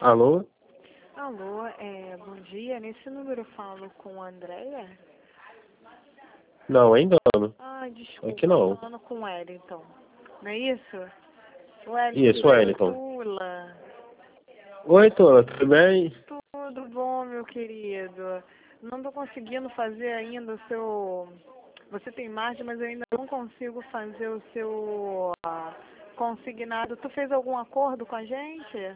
Alô? Alô, bom dia. Nesse número eu falo com a Andréia? Não, é engano. Ah, desculpa, Aqui tô não. falando com o Wellington. Não é isso? Wellington, Isso, Wellington. Tula. Oi, Tola, tudo bem? Tudo bom, meu querido? Não tô conseguindo fazer ainda o seu... Você tem margem, mas eu ainda não consigo fazer o seu consignado. Tu fez algum acordo com a gente?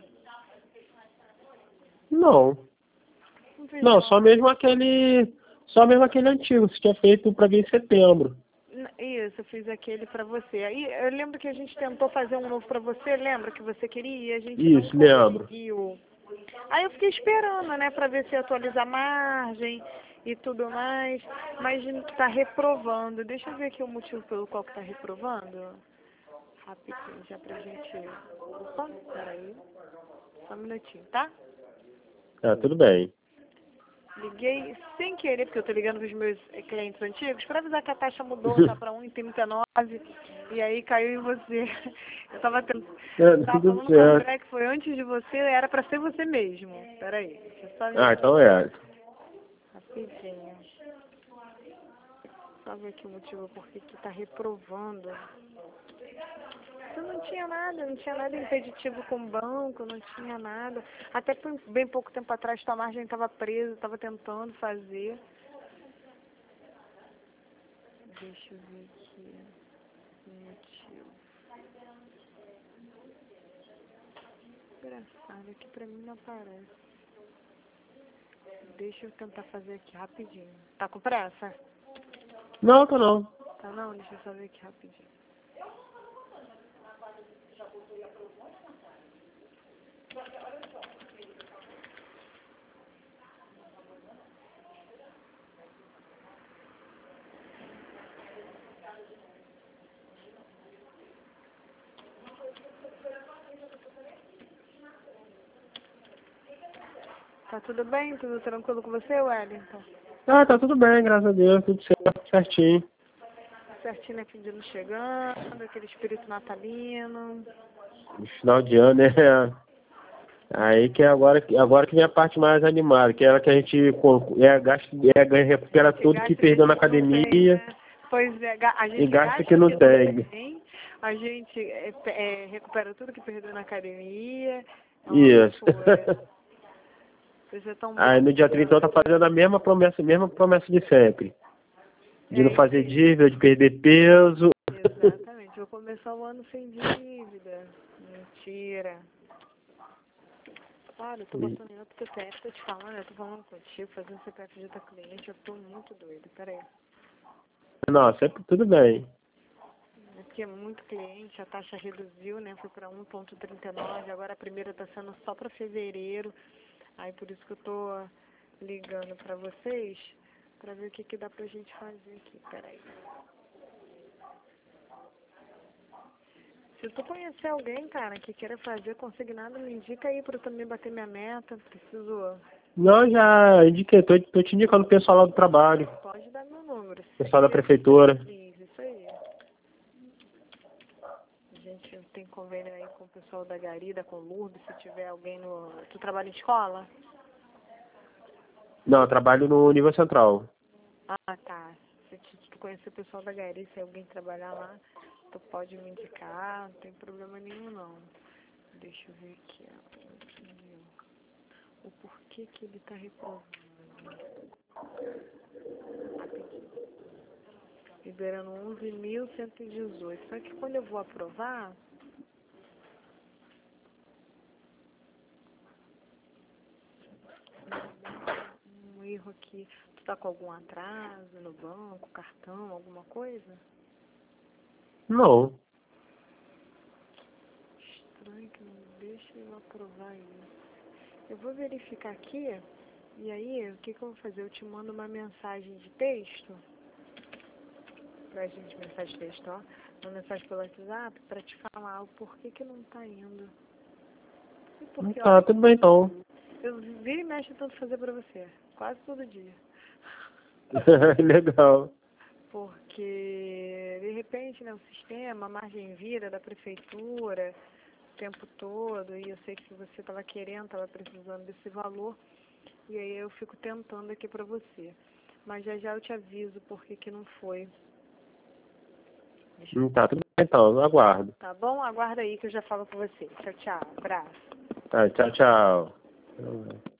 Não. Não fiz Não, não. só mesmo aquele. Só mesmo aquele antigo, você tinha feito pra vir em setembro. Isso, eu fiz aquele pra você. Aí eu lembro que a gente tentou fazer um novo pra você, lembra que você queria e a gente não Isso, lembro. conseguiu. Aí eu fiquei esperando, né, pra ver se ia atualizar a margem e tudo mais, mas tá reprovando. Deixa eu ver aqui o motivo pelo qual que tá reprovando. Rapidinho, já pra gente... Opa, peraí. Só um minutinho, tá? Ah, tudo bem. Liguei sem querer, porque eu tô ligando pros meus clientes antigos, pra avisar que a taxa mudou, tá pra 1,39, e aí caiu em você. Eu tava tava Tudo falando com o certo. André que foi antes de você, era pra ser você mesmo. Peraí, deixa eu só ver Ah, aqui, então é. rapidinho. Só ver aqui o motivo por que tá reprovando. Você não tinha nada impeditivo com o banco, não tinha nada. Até por bem pouco tempo atrás, tua margem estava presa, estava tentando fazer. Deixa eu ver aqui o motivo. Engraçado, aqui pra mim não aparece. Deixa eu tentar fazer aqui rapidinho. Tá com pressa? Não, tô não. Tá não? Deixa eu só ver aqui rapidinho. Tá tudo bem? Tudo tranquilo com você, Wellington? Ah, tá tudo bem, graças a Deus, tudo certo, certinho. Certinho, né? Fim de ano chegando, aquele espírito natalino. No final de ano é. Aí que é agora que vem a parte mais animada, que é a que a gente recupera tudo que Gasta que a perdeu na gente não tem, academia né? Pois é, a e gente gasta gasta que não que não tem. tem, a gente recupera tudo que perdeu na academia, é uma Isso. loucura. Isso é tão bom. Aí no dia 30 tá fazendo a mesma promessa de sempre. De não fazer Isso, dívida, de perder peso. exatamente. Vou começar o ano sem dívida. Mentira. Claro, eu tô botando em outro CPF, tô te falando, eu tô falando contigo, fazendo CPF de outra cliente, eu tô muito doida. Peraí. Não, sempre tudo bem. É porque é muito cliente, a taxa reduziu, né? Foi para 1,39, agora a primeira está sendo só para fevereiro. Aí por isso que eu tô ligando para vocês, para ver o que dá pra gente fazer aqui. Peraí. Se tu conhecer alguém, cara, que queira fazer consignado, me indica aí para eu também bater minha meta. Preciso. Não, já indiquei, tô te indicando o pessoal lá do trabalho, Pode dar meu número. pessoal da prefeitura. Isso aí. A gente tem convênio aí com o pessoal da Garida, com o Lourdes, se tiver alguém no... Tu trabalha em escola? Não, eu trabalho no nível central. Ah, tá. Se tu conhecer o pessoal da Garida, se alguém trabalhar lá, tu pode me indicar, não tem problema nenhum não. Deixa eu ver aqui, ó. O porquê que ele tá reprovando. Liberando 11.118. Só que quando eu vou aprovar, um erro aqui. Tu tá com algum atraso no banco, cartão, alguma coisa? Não. Estranho que não deixa eu aprovar isso. Eu vou verificar aqui, e aí, o que eu vou fazer? Eu te mando uma mensagem de texto, pra gente, mensagem de texto, ó, uma mensagem pelo WhatsApp, pra te falar o porquê que não tá indo. E porque, Tá, olha, tudo bem então. eu viro e mexo tanto fazer pra você, quase todo dia. Legal. Porque, de repente, né, o sistema, a margem vida da prefeitura, tempo todo, e eu sei que você estava querendo, estava precisando desse valor, e aí eu fico tentando aqui para você. Mas já já eu te aviso porque que não foi. Tá, tudo bem então, eu aguardo. Tá bom? Aguarda aí que eu já falo com você. Tchau, tchau. Abraço. Tá, tchau, tchau.